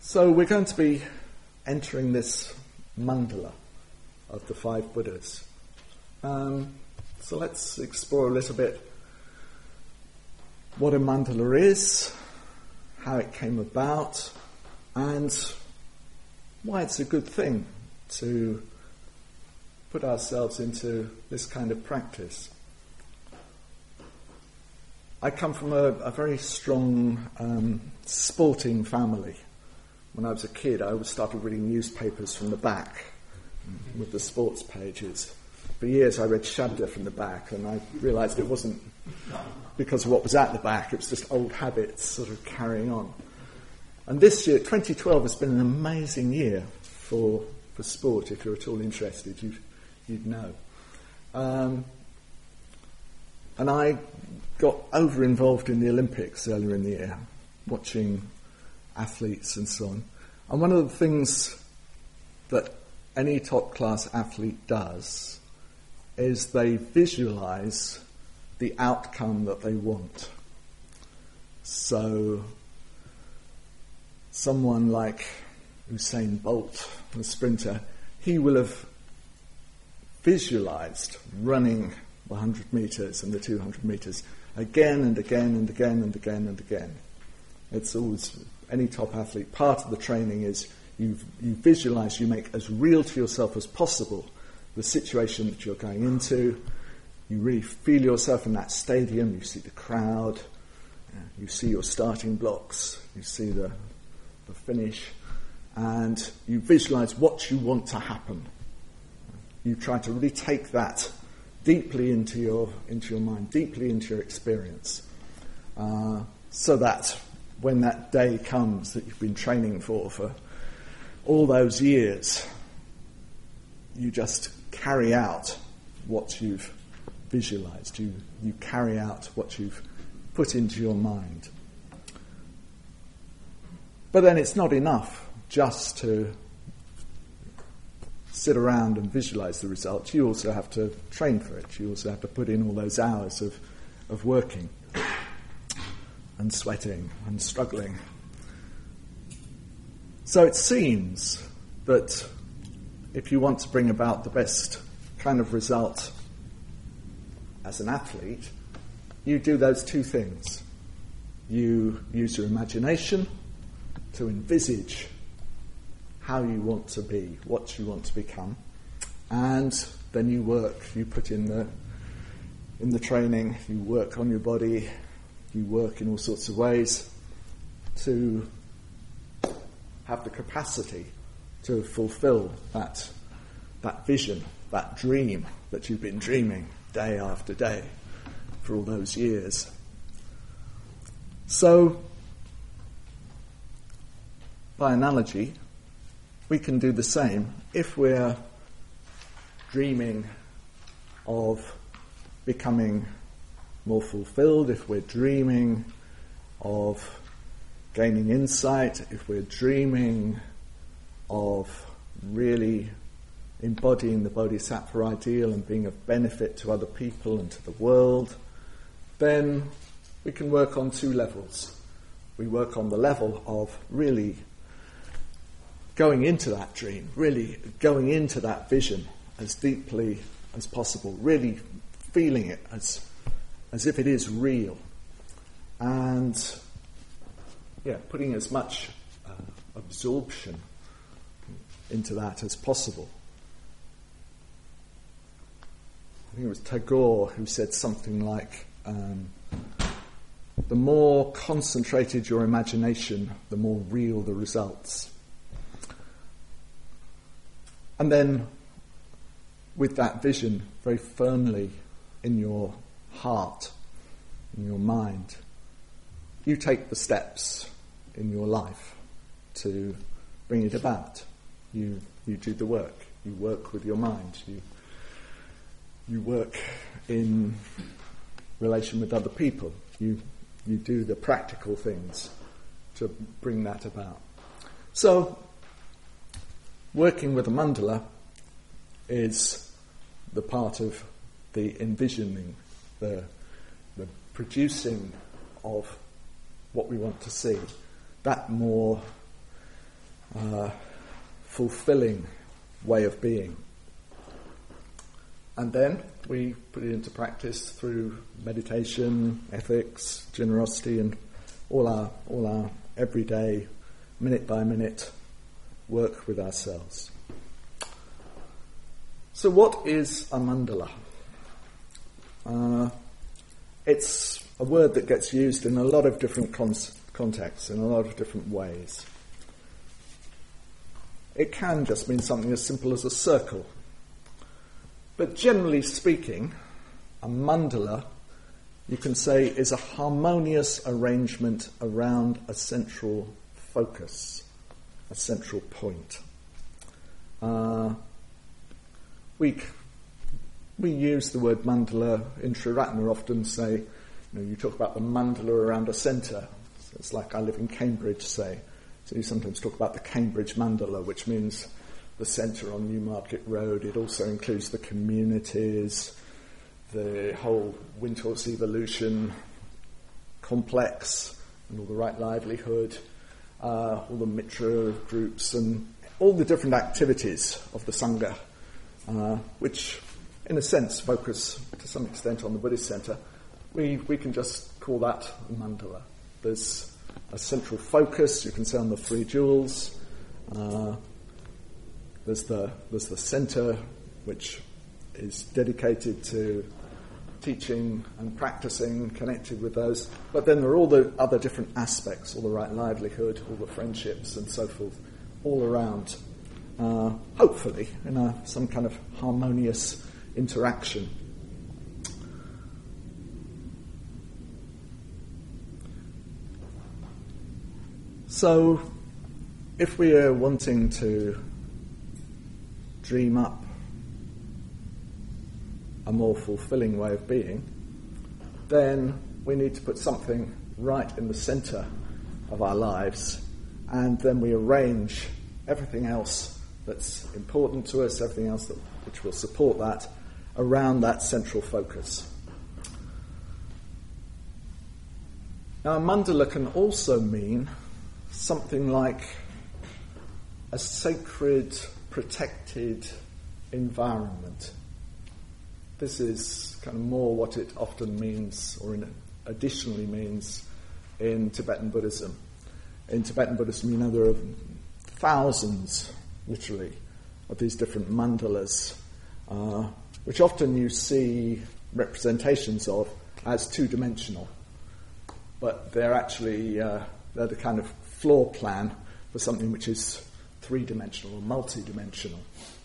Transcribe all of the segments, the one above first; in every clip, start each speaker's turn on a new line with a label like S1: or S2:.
S1: So we're going to be entering this mandala of the 5 Buddhas. So let's explore a little bit what a mandala is, how it came about, and why it's a good thing to put ourselves into this kind of practice. I come from a very strong sporting family. When I was a kid, I always started reading newspapers from the back with the sports pages. For years I read Shabda from the back, and I realised it wasn't because of what was at the back, it was just old habits sort of carrying on. And this year, 2012, has been an amazing year for sport. If you're at all interested, you'd know. And I got over-involved in the Olympics earlier in the year, watching athletes and so on. And one of the things that any top-class athlete does is they visualise the outcome that they want. So someone like Usain Bolt, the sprinter, he will have visualised running the 100 metres and the 200 metres again and again and again and again and again. It's always, any top athlete, part of the training is you visualise, you make as real to yourself as possible the situation that you're going into. You really feel yourself in that stadium, you see the crowd, you see your starting blocks, you see the finish, and you visualise what you want to happen. You try to really take that deeply into your mind, deeply into your experience, so that when that day comes that you've been training for all those years, you just carry out what you've visualised. You carry out what you've put into your mind. But then it's not enough just to sit around and visualise the results. You also have to train for it. You also have to put in all those hours of working and sweating and struggling. So it seems that if you want to bring about the best kind of result as an athlete, you do those two things. You use your imagination to envisage how you want to be, what you want to become, and then you work. You put in the training, you work on your body, you work in all sorts of ways to have the capacity to fulfill that vision, that dream that you've been dreaming day after day for all those years. So, by analogy, we can do the same if we're dreaming of becoming more fulfilled, if we're dreaming of gaining insight, if we're dreaming of really embodying the Bodhisattva ideal and being of benefit to other people and to the world, then we can work on 2 levels. We work on the level of really going into that dream, really going into that vision as deeply as possible, really feeling it as if it is real, and putting as much absorption into that as possible. I think it was Tagore who said something like, the more concentrated your imagination, the more real the results. And then, with that vision very firmly in your heart, in your mind, you take the steps in your life to bring it about. You do the work. You work with your mind. You work in relation with other people. You do the practical things to bring that about. So, working with a mandala is the part of the envisioning, the producing of what we want to see. That more fulfilling way of being. And then we put it into practice through meditation, ethics, generosity, and all our everyday, minute by minute work with ourselves. So what is a mandala? It's a word that gets used in a lot of different contexts, in a lot of different ways. It can just mean something as simple as a circle. But generally speaking, a mandala, you can say, is a harmonious arrangement around a central focus, a central point. We use the word mandala in Sri Ratna, often say, you talk about the mandala around a centre. So it's like I live in Cambridge, say. So you sometimes talk about the Cambridge mandala, which means the centre on Newmarket Road. It also includes the communities, the whole Windhorse Evolution complex, and all the right livelihood, all the Mitra groups, and all the different activities of the Sangha, which, in a sense, focus to some extent on the Buddhist centre. We can just call that a mandala. There's a central focus, you can say, on the three jewels. There's the centre, which is dedicated to teaching and practicing, connected with those. But then there are all the other different aspects, all the right livelihood, all the friendships and so forth, all around, hopefully, in some kind of harmonious interaction. So, if we are wanting to dream up a more fulfilling way of being, then we need to put something right in the centre of our lives, and then we arrange everything else that's important to us, everything else which will support that, around that central focus. Now, a mandala can also mean something like a sacred, protected environment. This is kind of more what it often means, or additionally means, in Tibetan Buddhism. In Tibetan Buddhism, there are thousands, literally, of these different mandalas, which often you see representations of as two-dimensional. But they're actually, they're the kind of floor plan for something which is three-dimensional or multi-dimensional.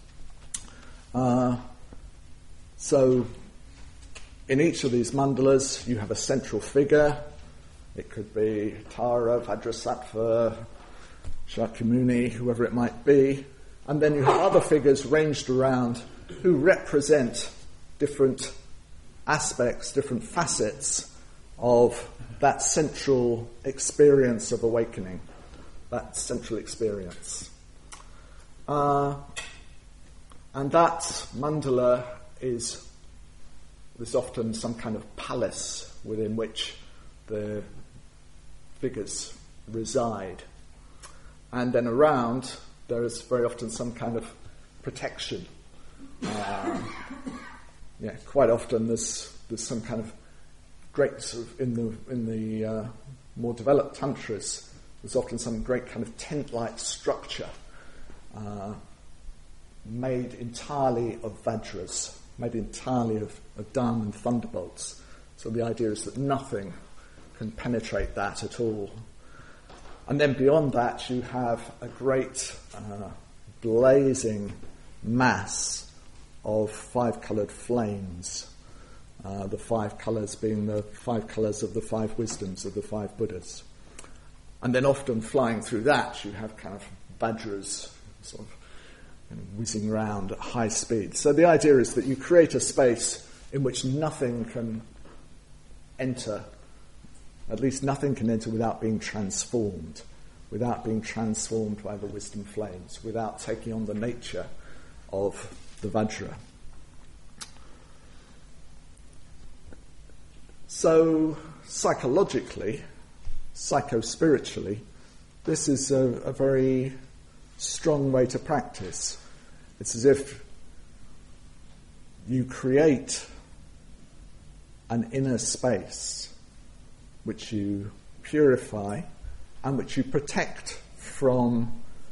S1: So in each of these mandalas you have a central figure. It could be Tara, Vajrasattva, Shakyamuni, whoever it might be. And then you have other figures ranged around who represent different aspects, different facets of that central experience of awakening, that central experience. And that mandala is often some kind of palace within which the figures reside. And then around there is very often some kind of protection. Quite often there's some kind of great sort of in the more developed tantras. There's often some great kind of tent-like structure made entirely of vajras, made entirely of diamond thunderbolts. So the idea is that nothing can penetrate that at all. And then beyond that you have a great blazing mass of five-coloured flames, the five colours being the five colours of the five wisdoms of the five Buddhas. And then often flying through that you have kind of vajras sort of whizzing around at high speed. So the idea is that you create a space in which nothing can enter, at least nothing can enter without being transformed by the wisdom flames, without taking on the nature of the Vajra. So psychologically, psycho-spiritually, this is a very strong way to practice. It's as if you create an inner space which you purify and which you protect from,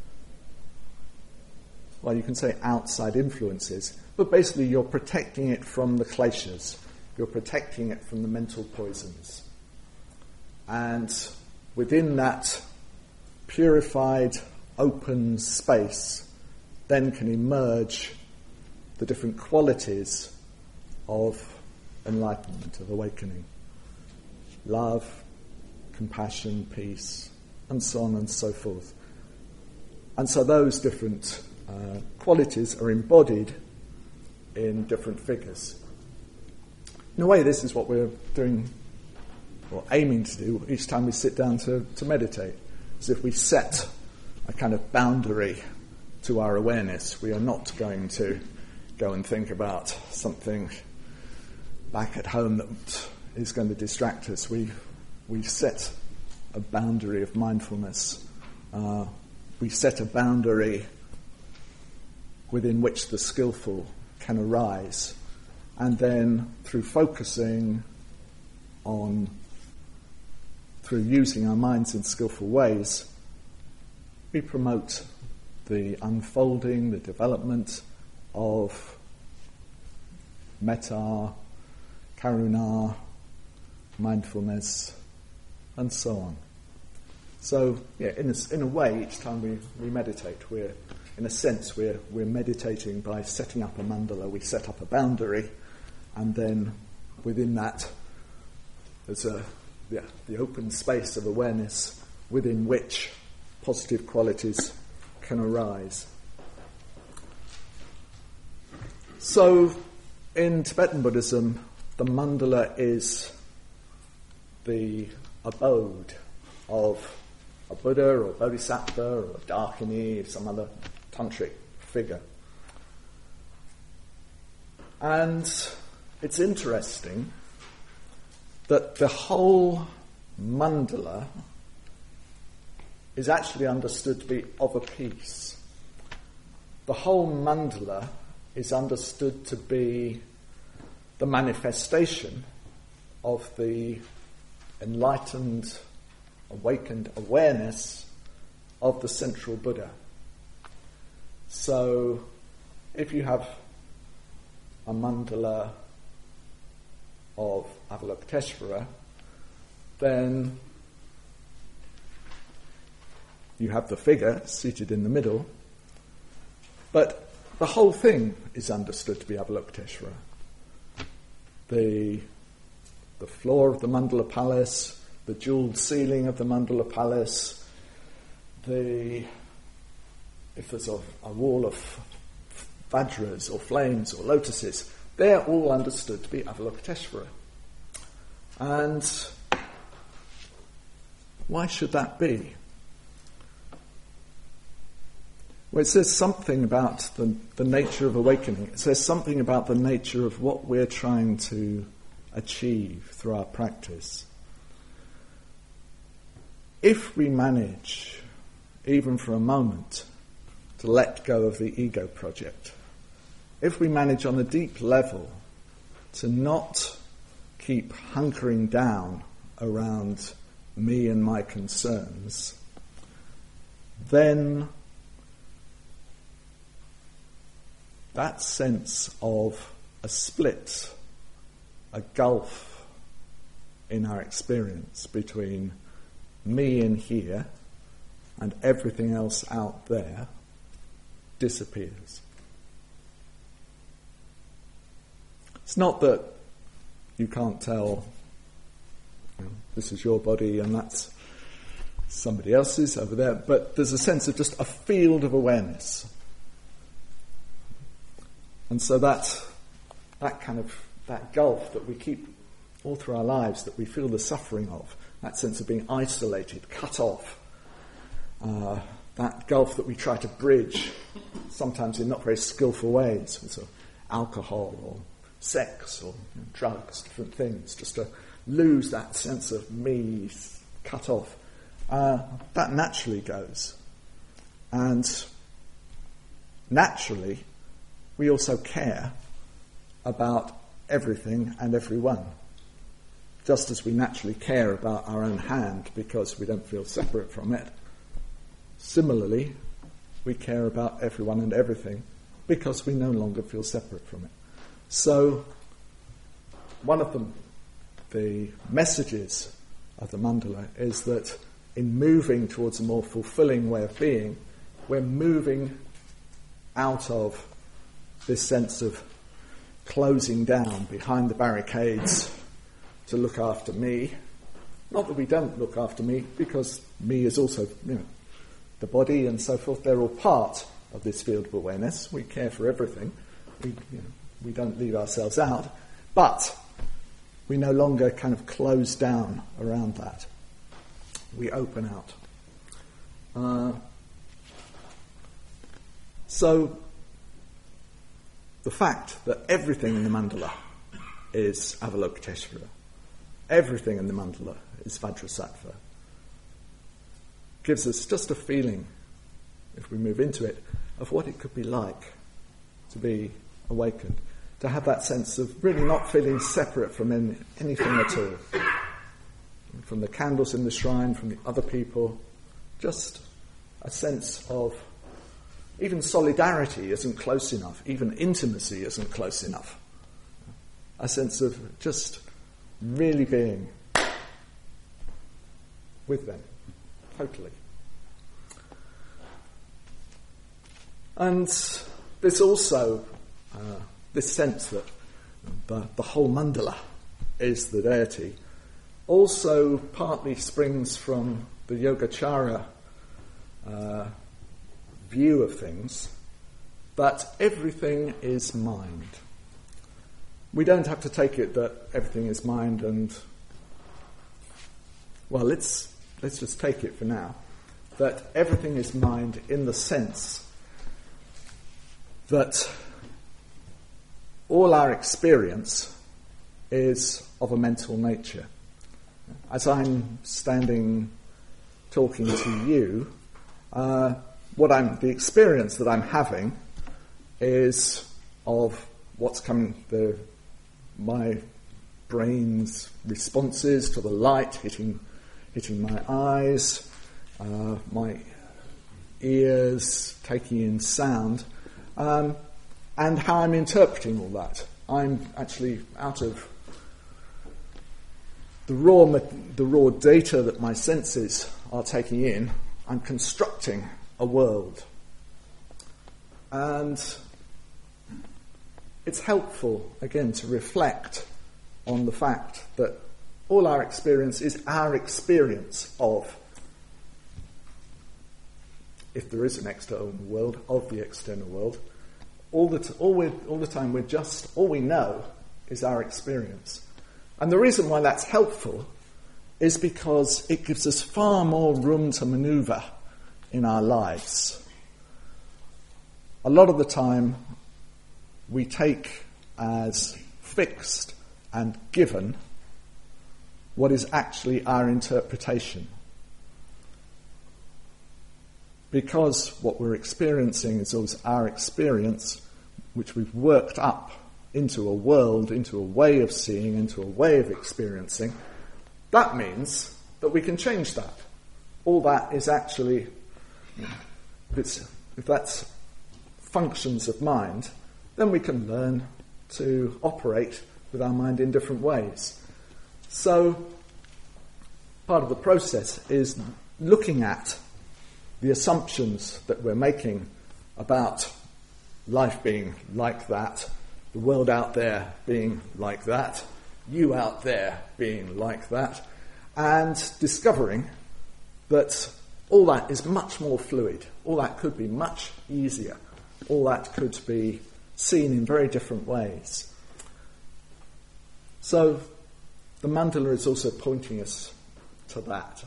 S1: well, you can say outside influences, but basically you're protecting it from the kleshas. You're protecting it from the mental poisons. And within that purified, open space, then can emerge the different qualities of enlightenment, of awakening. Love, compassion, peace, and so on and so forth. And so those different qualities are embodied in different figures. In a way, this is what we're doing, or aiming to do, each time we sit down to meditate. As if we set a kind of boundary to our awareness. We are not going to go and think about something back at home that is going to distract us. We set a boundary of mindfulness. We set a boundary within which the skillful can arise. And then through focusing on, through using our minds in skillful ways, we promote the unfolding, the development of metta, karuna, mindfulness, and so on. So, yeah, in a way, each time we meditate, we're meditating by setting up a mandala. We set up a boundary, and then within that, there's the open space of awareness within which positive qualities can arise. So, in Tibetan Buddhism, the mandala is the abode of a Buddha or a Bodhisattva or a Dakini or some other tantric figure. And it's interesting that the whole mandala is actually understood to be of a piece. The whole mandala is understood to be the manifestation of the enlightened, awakened awareness of the central Buddha. So, if you have a mandala of Avalokiteshvara, then you have the figure seated in the middle, but the whole thing is understood to be Avalokiteshvara. The floor of the mandala palace, the jewelled ceiling of the mandala palace, if there's a wall of vajras or flames or lotuses, they're all understood to be Avalokiteshvara. And why should that be? Well, it says something about the nature of awakening. It says something about the nature of what we're trying to achieve through our practice. If we manage, even for a moment, to let go of the ego project, if we manage on a deep level to not keep hunkering down around me and my concerns, then that sense of a split, a gulf in our experience between me in here and everything else out there disappears. It's not that you can't tell, this is your body and that's somebody else's over there, but there's a sense of just a field of awareness. And so that gulf that we keep all through our lives, that we feel the suffering of, that sense of being isolated, cut off, that gulf that we try to bridge, sometimes in not very skillful ways, with sort of alcohol or sex or drugs, different things, just to lose that sense of me cut off. That naturally goes. And naturally, we also care about everything and everyone. Just as we naturally care about our own hand because we don't feel separate from it, similarly, we care about everyone and everything because we no longer feel separate from it. So, one of the messages of the mandala is that in moving towards a more fulfilling way of being, we're moving out of this sense of closing down behind the barricades to look after me. Not that we don't look after me, because me is also, the body and so forth, they're all part of this field of awareness. We care for everything. We don't leave ourselves out. But we no longer kind of close down around that. We open out. So the fact that everything in the mandala is Avalokiteshvara, everything in the mandala is Vajrasattva, gives us just a feeling, if we move into it, of what it could be like to be awakened, to have that sense of really not feeling separate from anything at all, from the candles in the shrine, from the other people, just a sense of even solidarity isn't close enough, even intimacy isn't close enough. A sense of just really being with them, totally. And there's also this sense that the whole mandala is the deity, also partly springs from the Yogacara view of things, that everything is mind. We don't have to take it that everything is mind and, well, let's just take it for now, that everything is mind in the sense that all our experience is of a mental nature. As I'm standing talking to you, the experience that I'm having is of what's coming, my brain's responses to the light hitting my eyes, my ears taking in sound, and how I'm interpreting all that. I'm actually out of the raw data that my senses are taking in. I'm constructing a world. And it's helpful, again, to reflect on the fact that all our experience is our experience of, if there is an external world, of the external world. All the time all we know is our experience. And the reason why that's helpful is because it gives us far more room to maneuver in our lives. A lot of the time we take as fixed and given what is actually our interpretation. Because what we're experiencing is always our experience, which we've worked up into a world, into a way of seeing, into a way of experiencing, that means that we can change that. All that is actually, if that's functions of mind, then we can learn to operate with our mind in different ways. So, part of the process is looking at the assumptions that we're making about life being like that, the world out there being like that, you out there being like that, and discovering that all that is much more fluid, all that could be much easier, all that could be seen in very different ways. So the mandala is also pointing us to that.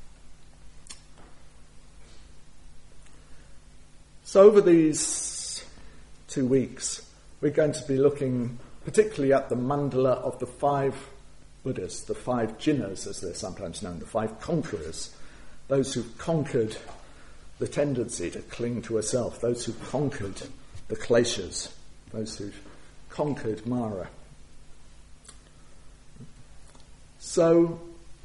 S1: So over these 2 weeks, we're going to be looking particularly at the mandala of the 5 Buddhas, the 5 Jinnas, as they're sometimes known, the 5 conquerors, those who've conquered the tendency to cling to a self, those who conquered the Kleshas, those who conquered Mara. So,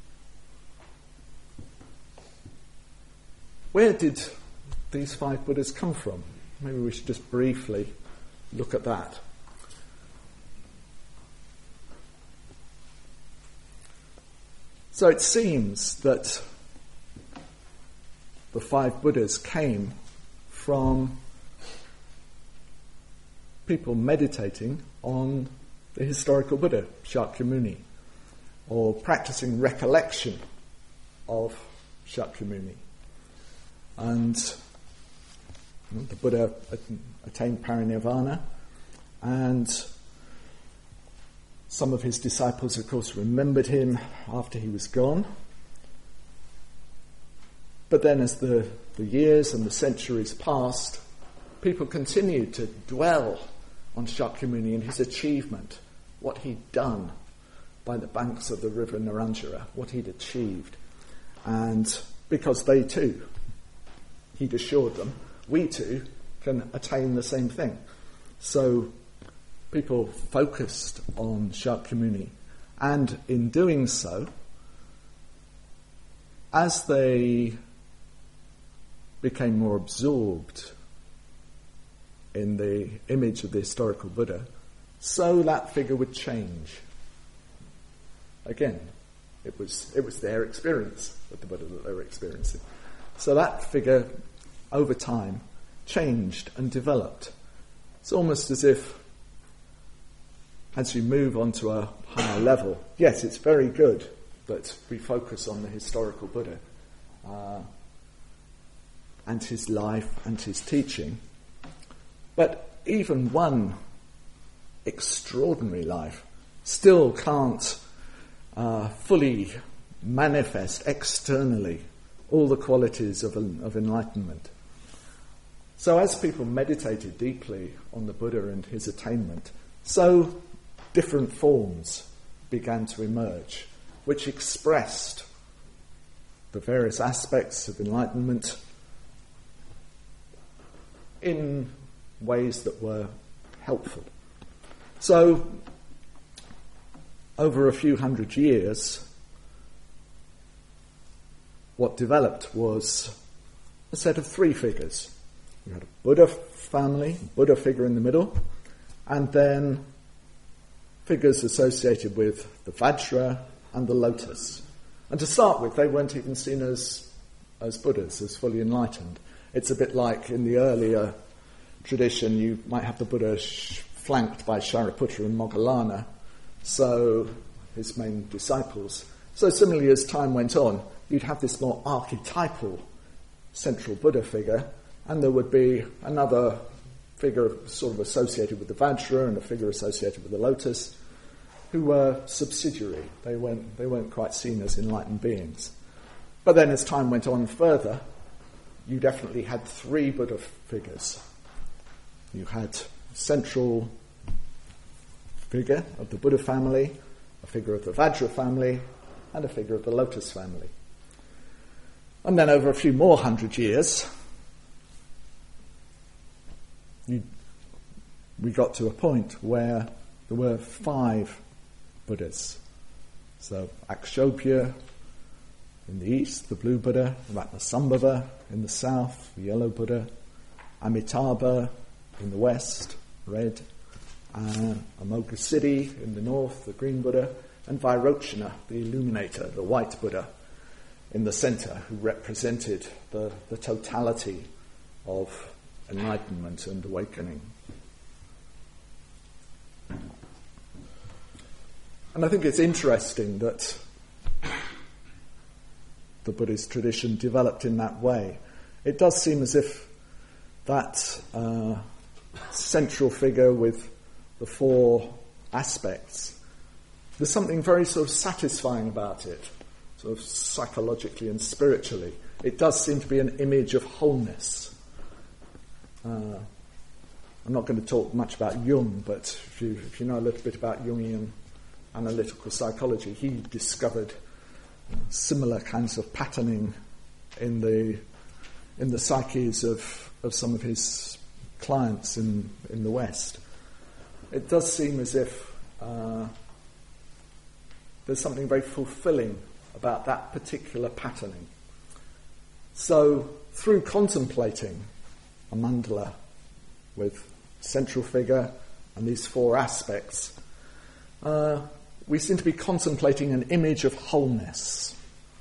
S1: where did these 5 Buddhas come from? Maybe we should just briefly look at that. So it seems that the 5 Buddhas came from people meditating on the historical Buddha, Shakyamuni, or practicing recollection of Shakyamuni. And the Buddha attained parinirvana, and some of his disciples, of course, remembered him after he was gone. But then as the years and the centuries passed, people continued to dwell on Shakyamuni and his achievement, what he'd done by the banks of the river Naranjara, what he'd achieved. And because they too, he'd assured them, we too can attain the same thing. So people focused on Shakyamuni, and in doing so, as they became more absorbed in the image of the historical Buddha, so that figure would change. Again, it was their experience with the Buddha that they were experiencing. So that figure, over time, changed and developed. It's almost as if, as you move onto a higher level, yes, it's very good that we focus on the historical Buddha and his life and his teaching, but even one extraordinary life still can't fully manifest externally all the qualities of enlightenment. So as people meditated deeply on the Buddha and his attainment, so different forms began to emerge, which expressed the various aspects of enlightenment in ways that were helpful. So, over a few hundred years, what developed was a set of 3 figures. You had a Buddha family, Buddha figure in the middle, and then figures associated with the Vajra and the lotus. And to start with, they weren't even seen as Buddhas, as fully enlightened. It's a bit like in the earlier tradition, you might have the Buddha flanked by Shariputra and Moggallana, so his main disciples. So similarly, as time went on, you'd have this more archetypal central Buddha figure, and there would be another figure sort of associated with the Vajra and a figure associated with the lotus, who were subsidiary. They weren't quite seen as enlightened beings. But then as time went on further, you definitely had 3 Buddha figures. You had a central figure of the Buddha family, a figure of the Vajra family, and a figure of the lotus family. And then over a few more hundred years, we got to a point where there were 5 Buddhas. So Akshobhya in the east, the blue Buddha, Ratnasambhava in the south, the yellow Buddha, Amitabha in the west, red, Amoghasiddhi in the north, the green Buddha, and Vairochana, the illuminator, the white Buddha, in the center, who represented the totality of enlightenment and awakening. And I think it's interesting that the Buddhist tradition developed in that way. It does seem as if that central figure with the 4 aspects, there's something very sort of satisfying about it, sort of psychologically and spiritually. It does seem to be an image of wholeness. I'm not going to talk much about Jung, but if you know a little bit about Jungian analytical psychology, he discovered similar kinds of patterning in in the psyches of some of his clients in the West. It does seem as if there's something very fulfilling about that particular patterning. So, through contemplating a mandala with central figure and these four aspects, we seem to be contemplating an image of wholeness.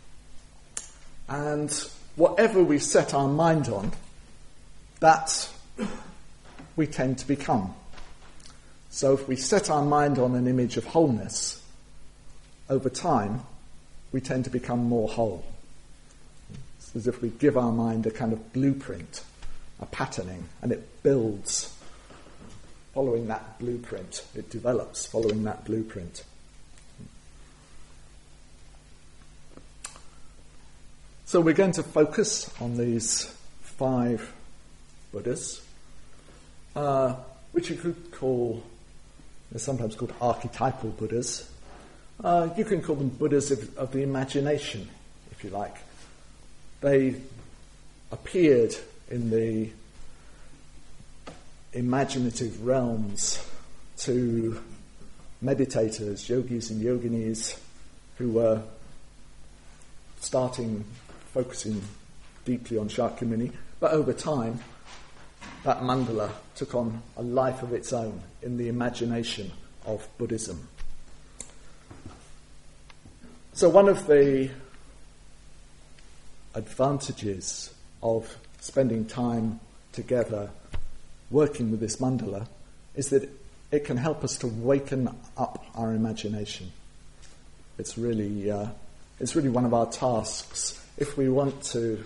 S1: And whatever we set our mind on, that we tend to become. So if we set our mind on an image of wholeness, over time, we tend to become more whole. It's as if we give our mind a kind of blueprint, a patterning, and it builds following that blueprint. It develops following that blueprint. So we're going to focus on these 5 Buddhas, which you could call, they're sometimes called archetypal Buddhas. You can call them Buddhas of the imagination, if you like. They appeared in the imaginative realms to meditators, yogis and yoginis who were focusing deeply on Shakyamuni, but over time that mandala took on a life of its own in the imagination of Buddhism. So one of the advantages of spending time together working with this mandala is that it can help us to waken up our imagination. It's really one of our tasks if we want to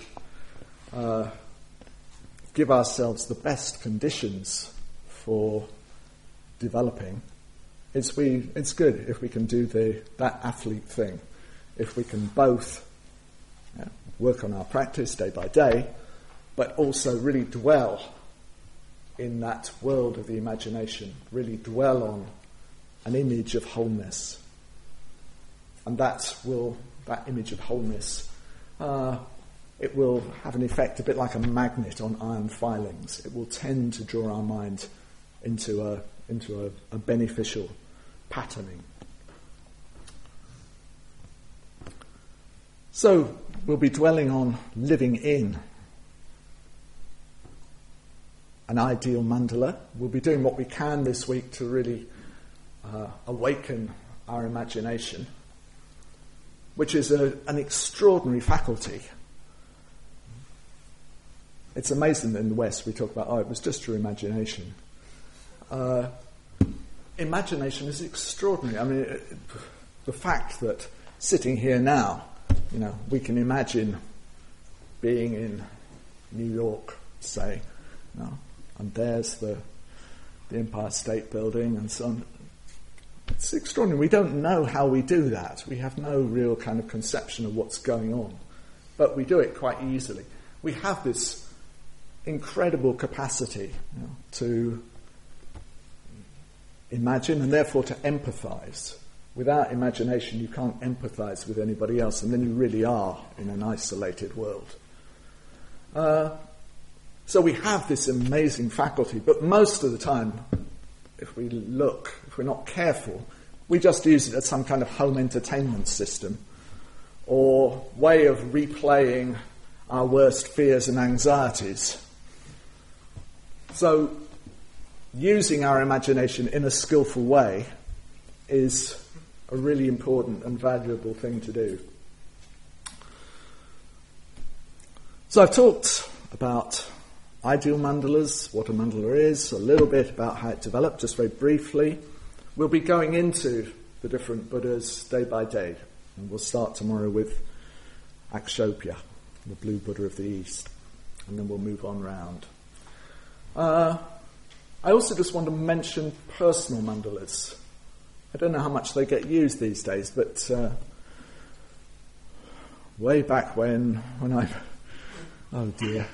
S1: give ourselves the best conditions for developing. It's good if we can do that athlete thing, if we can both work on our practice day by day, but also really dwell in that world of the imagination, really dwell on an image of wholeness. And that image of wholeness, it will have an effect a bit like a magnet on iron filings. It will tend to draw our mind into a beneficial patterning. So we'll be dwelling on living in an ideal mandala. We'll be doing what we can this week to really awaken our imagination, which is an extraordinary faculty. It's amazing that in the West we talk about, it was just your imagination. Imagination is extraordinary. I mean, the fact that sitting here now, we can imagine being in New York, say, and there's the Empire State Building and so on. It's extraordinary. We don't know how we do that. We have no real kind of conception of what's going on. But we do it quite easily. We have this incredible capacity to imagine and therefore to empathise. Without imagination, you can't empathise with anybody else, and then you really are in an isolated world. So we have this amazing faculty, but most of the time, if we're not careful, we just use it as some kind of home entertainment system or way of replaying our worst fears and anxieties. So using our imagination in a skillful way is a really important and valuable thing to do. So I've talked about ideal mandalas, what a mandala is, a little bit about how it developed, just very briefly. We'll be going into the different Buddhas day by day, and we'll start tomorrow with Akshobhya, the blue Buddha of the East, and then we'll move on round. I also just want to mention personal mandalas. I don't know how much they get used these days, but way back when I... Oh dear.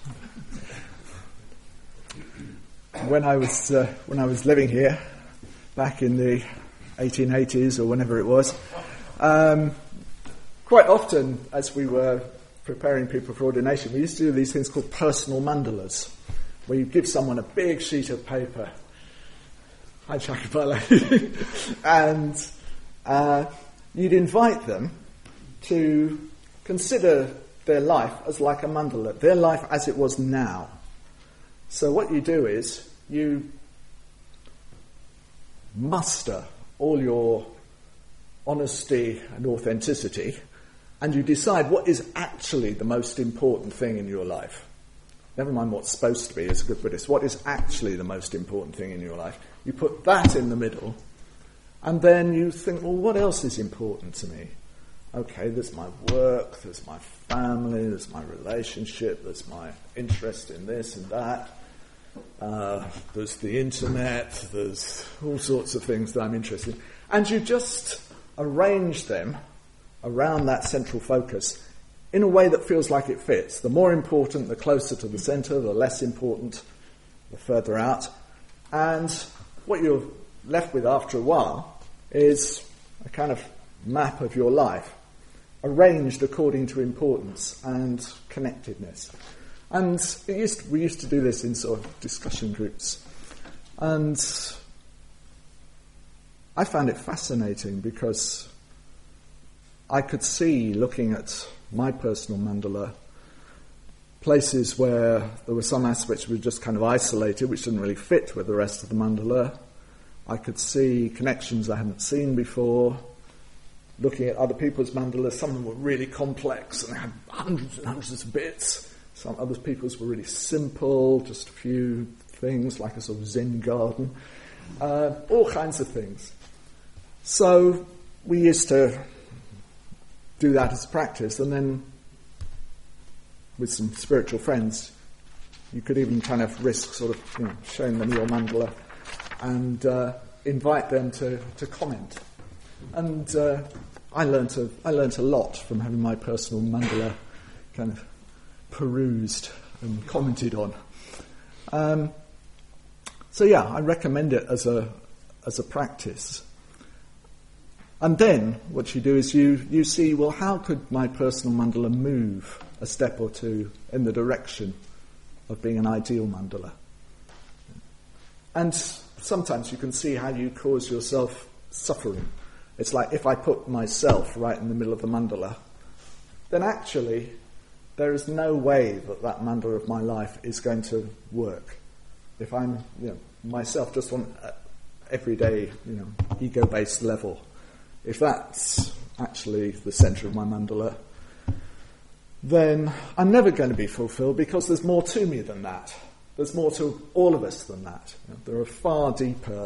S1: When I was living here, back in the 1880s or whenever it was, quite often as we were preparing people for ordination, we used to do these things called personal mandalas, where you give someone a big sheet of paper, hi Chakabale, and you'd invite them to consider their life as like a mandala, their life as it was now. So what you do is you muster all your honesty and authenticity, and you decide what is actually the most important thing in your life. Never mind what's supposed to be as a good Buddhist. What is actually the most important thing in your life? You put that in the middle, and then you think, well, what else is important to me? Okay, there's my work, there's my family, there's my relationship, there's my interest in this and that. There's the internet, there's all sorts of things that I'm interested in. And you just arrange them around that central focus in a way that feels like it fits. The more important, the closer to the centre, the less important, the further out. And what you're left with after a while is a kind of map of your life, arranged according to importance and connectedness. And we used to do this in sort of discussion groups. And I found it fascinating because I could see, looking at my personal mandala, places where there were some aspects which were just kind of isolated, which didn't really fit with the rest of the mandala. I could see connections I hadn't seen before. Looking at other people's mandalas, some of them were really complex and they had hundreds and hundreds of bits. Some other people's were really simple, just a few things, like a sort of Zen garden. All kinds of things. So we used to do that as a practice, and then with some spiritual friends, you could even kind of risk sort of showing them your mandala and invite them to comment. And I learnt a lot from having my personal mandala kind of perused and commented on. So yeah, I recommend it as a practice. And then what you do is you see, well, how could my personal mandala move a step or two in the direction of being an ideal mandala? And sometimes you can see how you cause yourself suffering. It's like if I put myself right in the middle of the mandala, then actually there is no way that mandala of my life is going to work. If I'm myself just on everyday ego-based level, if that's actually the centre of my mandala, then I'm never going to be fulfilled, because there's more to me than that. There's more to all of us than that. There are far deeper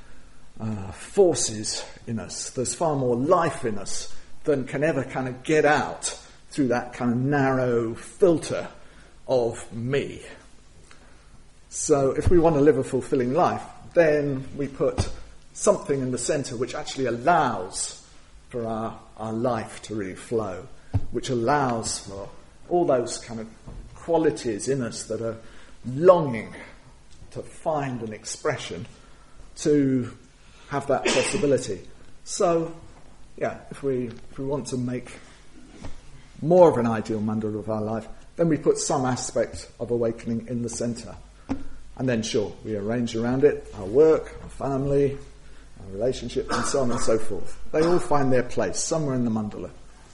S1: forces in us. There's far more life in us than can ever kind of get out through that kind of narrow filter of me. So if we want to live a fulfilling life, then we put something in the centre which actually allows for our life to really flow, which allows for all those kind of qualities in us that are longing to find an expression, to have that possibility. So, yeah, if we want to make more of an ideal mandala of our life, then we put some aspect of awakening in the centre. And then, sure, we arrange around it our work, our family, our relationship, and so on and so forth. They all find their place somewhere in the mandala.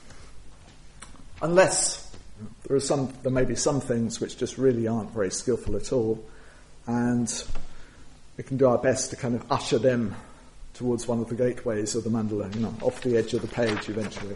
S1: Unless there may be some things which just really aren't very skillful at all, and we can do our best to kind of usher them towards one of the gateways of the mandala, off the edge of the page eventually.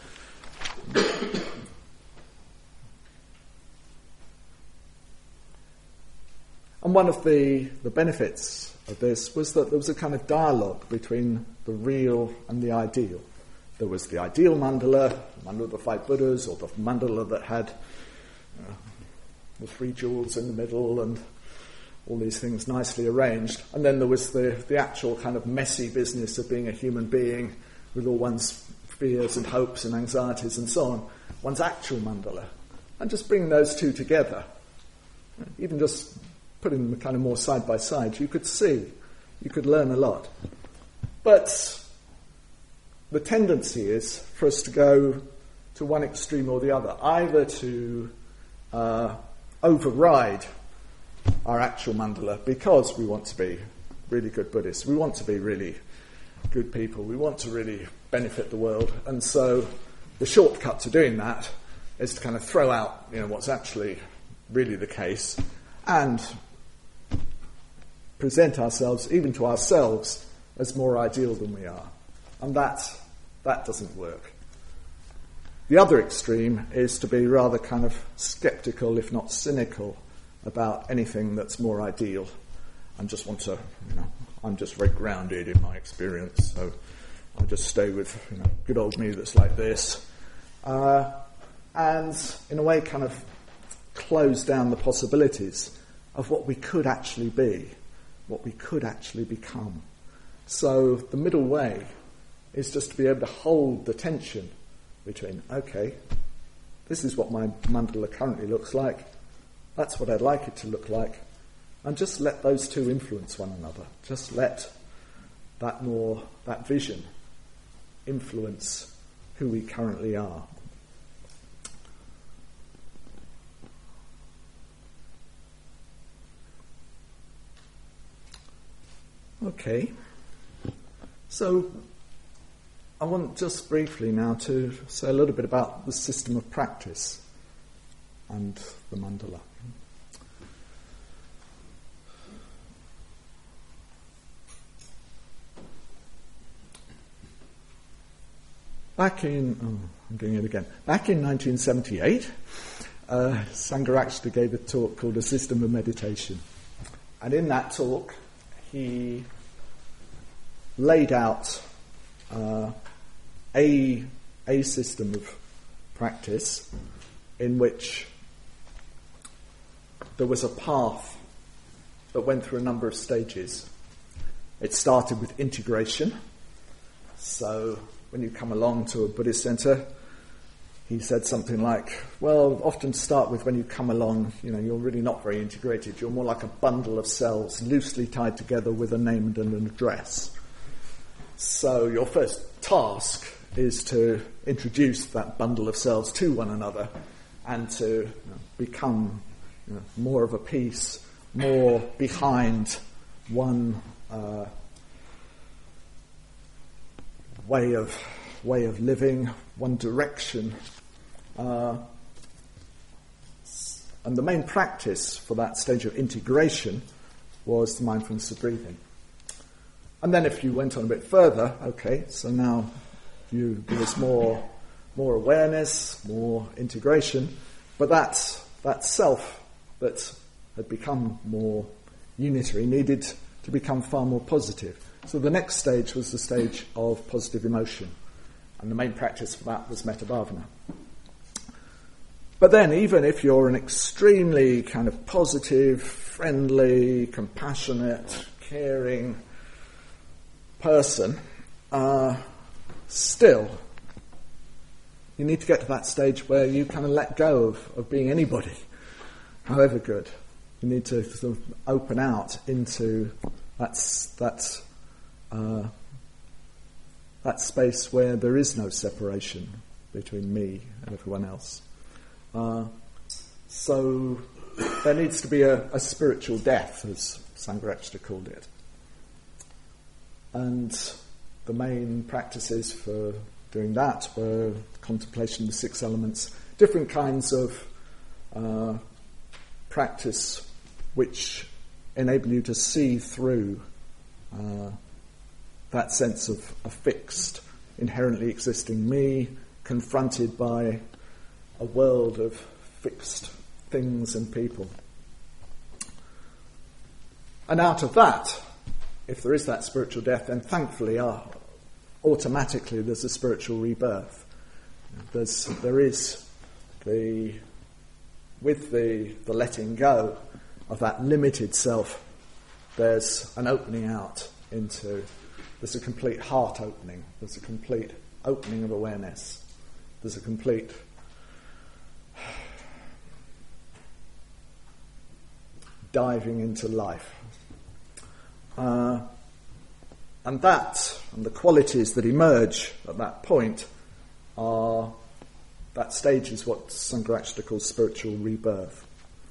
S1: And one of the benefits of this was that there was a kind of dialogue between the real and the ideal. There was the ideal mandala, the mandala of the 5 Buddhas, or the mandala that had the 3 jewels in the middle and all these things nicely arranged. And then there was the actual kind of messy business of being a human being with all one's fears and hopes and anxieties and so on, one's actual mandala. And just bringing those two together, even just putting them kind of more side by side, you could learn a lot. But the tendency is for us to go one extreme or the other, either to override our actual mandala because we want to be really good Buddhists, we want to be really good people, we want to really benefit the world, and so the shortcut to doing that is to kind of throw out, what's actually really the case and present ourselves, even to ourselves, as more ideal than we are. And that doesn't work. The other extreme is to be rather kind of sceptical, if not cynical, about anything that's more ideal and just want to, I'm just very grounded in my experience, so I'll just stay with, good old me that's like this. And in a way kind of close down the possibilities of what we could actually be, what we could actually become. So the middle way is just to be able to hold the tension between, okay, this is what my mandala currently looks like, that's what I'd like it to look like, and just let those two influence one another. Just let that vision influence who we currently are. Okay, so I want just briefly now to say a little bit about the system of practice and the mandala. Back in 1978, Sangharakshita gave a talk called A System of Meditation. And in that talk, he laid out a system of practice in which there was a path that went through a number of stages. It started with integration. So when you come along to a Buddhist center, he said something like, well, often start with when you come along, you're really not very integrated. You're more like a bundle of cells loosely tied together with a name and an address. So your first task is to introduce that bundle of cells to one another and to become more of a piece, more behind one way of living, one direction. And the main practice for that stage of integration was the mindfulness of breathing. And then if you went on a bit further, okay, so now there was more awareness, more integration, but that self that had become more unitary needed to become far more positive. So the next stage was the stage of positive emotion, and the main practice for that was metta bhavana. But then, even if you're an extremely kind of positive, friendly, compassionate, caring person, still, you need to get to that stage where you kind of let go of being anybody, however good. You need to sort of open out into that space where there is no separation between me and everyone else. So there needs to be a spiritual death, as Sangharakshita called it. And the main practices for doing that were contemplation of the 6 elements, different kinds of practice which enable you to see through that sense of a fixed, inherently existing me, confronted by a world of fixed things and people. And out of that, if there is that spiritual death, then thankfully, automatically there's a spiritual rebirth. There is with the letting go of that limited self, there's an opening out into, there's a complete heart opening, there's a complete opening of awareness, there's a complete diving into life. And the qualities that emerge at that point are that stage is what Sangharakshita calls spiritual rebirth.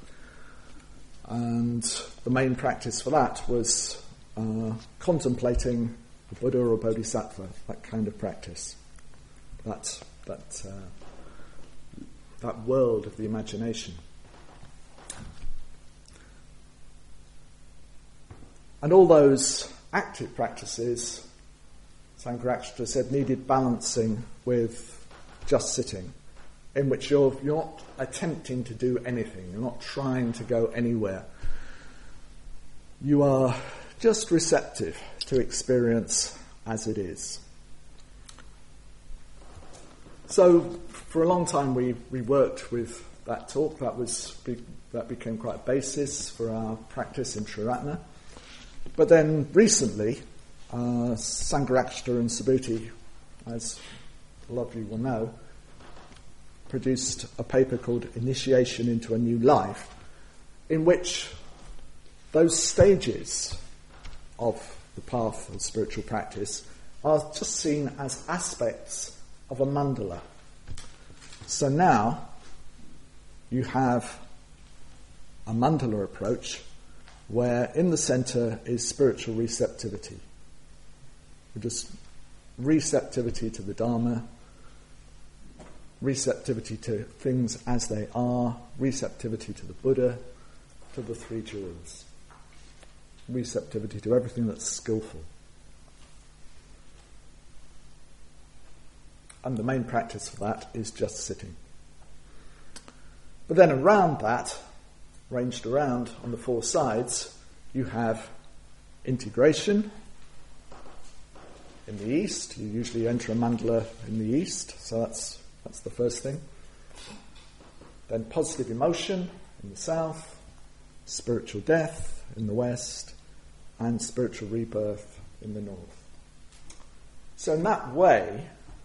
S1: And the main practice for that was contemplating the Buddha or Bodhisattva, that kind of practice, that world of the imagination. And all those active practices, Sangharakshita said, needed balancing with just sitting, in which you're not attempting to do anything, you're not trying to go anywhere. You are just receptive to experience as it is. So for a long time we worked with that talk. That became quite a basis for our practice in Triratna. But then recently, Sangharakshita and Subhuti, as a lot of you will know, produced a paper called Initiation into a New Life, in which those stages of the path of spiritual practice are just seen as aspects of a mandala. So now you have a mandala approach where in the centre is spiritual receptivity. Just receptivity to the Dharma, receptivity to things as they are, receptivity to the Buddha, to the three jewels, receptivity to everything that's skillful. And the main practice for that is just sitting. But then around that, ranged around on the four sides, you have integration. In the east, you usually enter a mandala in the east, so that's the first thing. Then positive emotion in the south, spiritual death in the west, and spiritual rebirth in the north. So in that way,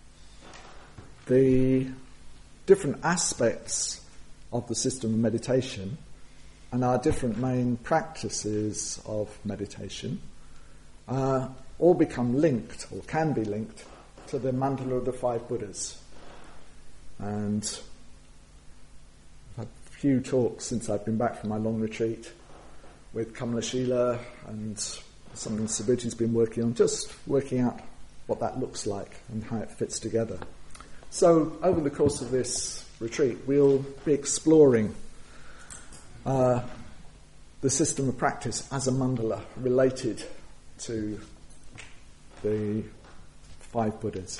S1: the different aspects of the system of meditation and our different main practices of meditation all become linked, or can be linked, to the mandala of the five Buddhas. And I've had a few talks since I've been back from my long retreat with Kamalashila, and something Subhuti's been working on, just working out what that looks like and how it fits together. So over the course of this retreat, we'll be exploring the system of practice as a mandala related to the five Buddhas.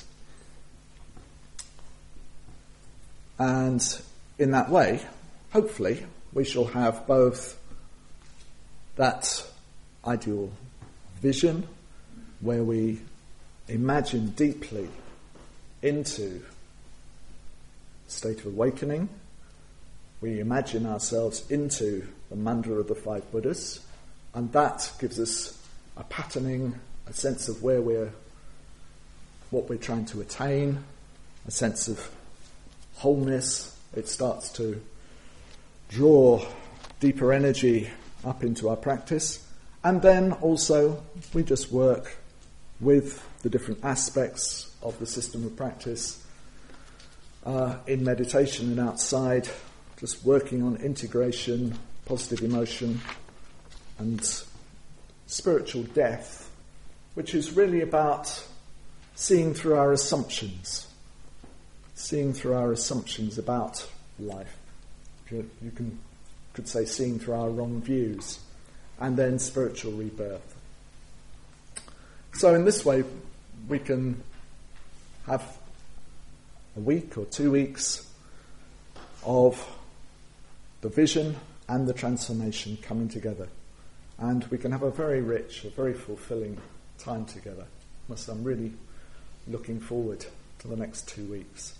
S1: And in that way, hopefully, we shall have both that ideal vision where we imagine deeply into state of awakening. We imagine ourselves into the mandala of the five Buddhas, and that gives us a patterning, a sense of what we're trying to attain, a sense of wholeness. It starts to draw deeper energy up into our practice, and then also we just work with the different aspects of the system of practice in meditation and outside, just working on integration, positive emotion, and spiritual depth, which is really about seeing through our assumptions about life. You could say seeing through our wrong views, and then spiritual rebirth. So in this way, we can have a week or 2 weeks of the vision and the transformation coming together. And we can have a very rich, a very fulfilling time together. I'm really looking forward to the next 2 weeks.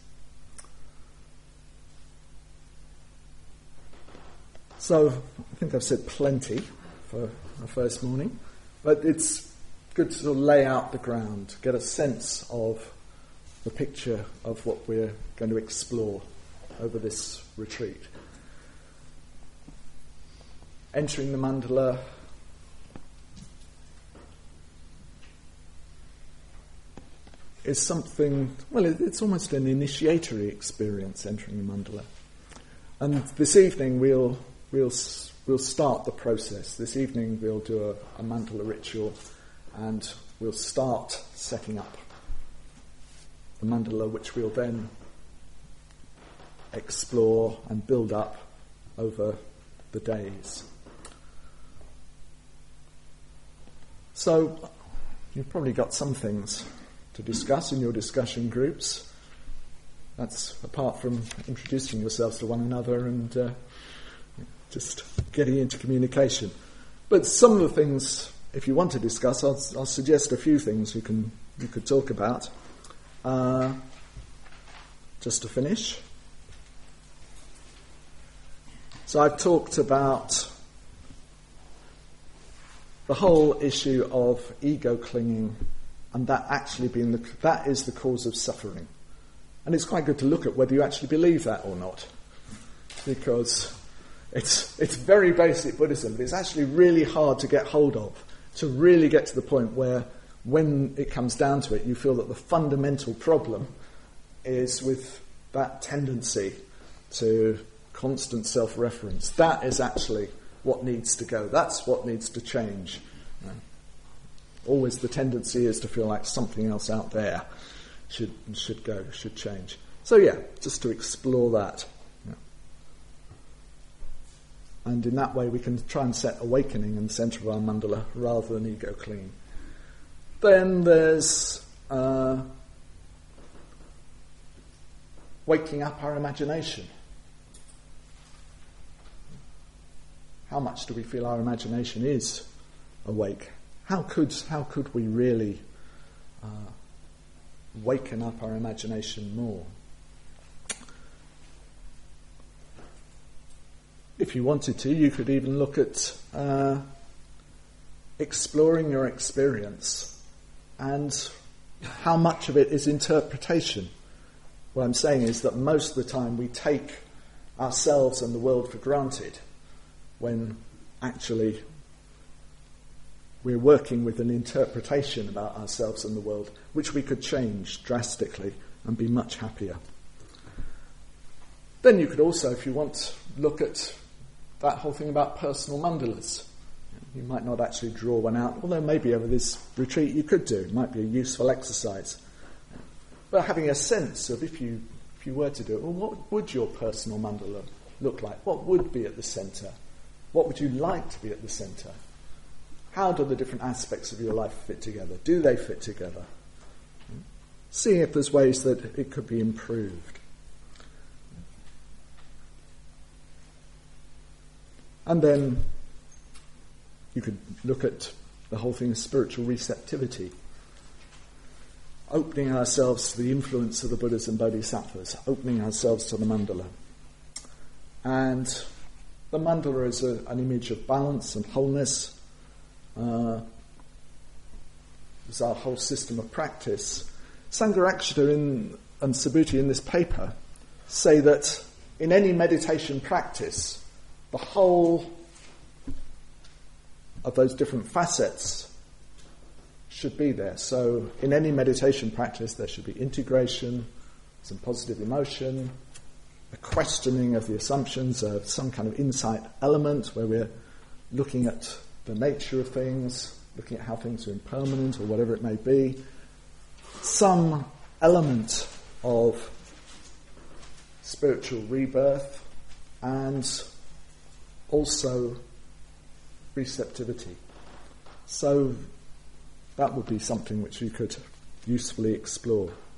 S1: So I think I've said plenty for our first morning, but it's good to sort of lay out the ground, get a sense of the picture of what we're going to explore over this retreat. Entering the mandala, is something, well, it's almost an initiatory experience entering the mandala. And this evening we'll start the process. This evening we'll do a mandala ritual, and we'll start setting up the mandala, which we'll then explore and build up over the days. So you've probably got some things to discuss in your discussion groups. That's apart from introducing yourselves to one another and just getting into communication. But some of the things, if you want to discuss, I'll suggest a few things you could talk about. Just to finish. So I've talked about the whole issue of ego clinging, and that actually being that is the cause of suffering. And it's quite good to look at whether you actually believe that or not, because it's very basic Buddhism, but it's actually really hard to get hold of, to really get to the point where, when it comes down to it, you feel that the fundamental problem is with that tendency to constant self-reference. That is actually what needs to go. That's what needs to change. Always the tendency is to feel like something else out there should change. So yeah, just to explore that. And in that way we can try and set awakening in the centre of our mandala rather than ego clinging. Then there's waking up our imagination. How much do we feel our imagination is awake? How could we really waken up our imagination more? If you wanted to, you could even look at exploring your experience and how much of it is interpretation. What I'm saying is that most of the time we take ourselves and the world for granted, when actually we're working with an interpretation about ourselves and the world, which we could change drastically and be much happier. Then you could also, if you want, look at that whole thing about personal mandalas. You might not actually draw one out, although maybe over this retreat you could do. It might be a useful exercise. But having a sense of, if you were to do it, well, what would your personal mandala look like? What would be at the centre? What would you like to be at the centre? How do the different aspects of your life fit together? Do they fit together? Seeing if there's ways that it could be improved. And then you could look at the whole thing of spiritual receptivity. Opening ourselves to the influence of the Buddhas and Bodhisattvas. Opening ourselves to the mandala. And the mandala is an image of balance and wholeness. It's our whole system of practice. Sangharakshita and Subhuti in this paper say that in any meditation practice, the whole of those different facets should be there. So in any meditation practice there should be integration, some positive emotion, a questioning of the assumptions, of some kind of insight element where we're looking at the nature of things, looking at how things are impermanent or whatever it may be, some element of spiritual rebirth, and also receptivity. So that would be something which we could usefully explore.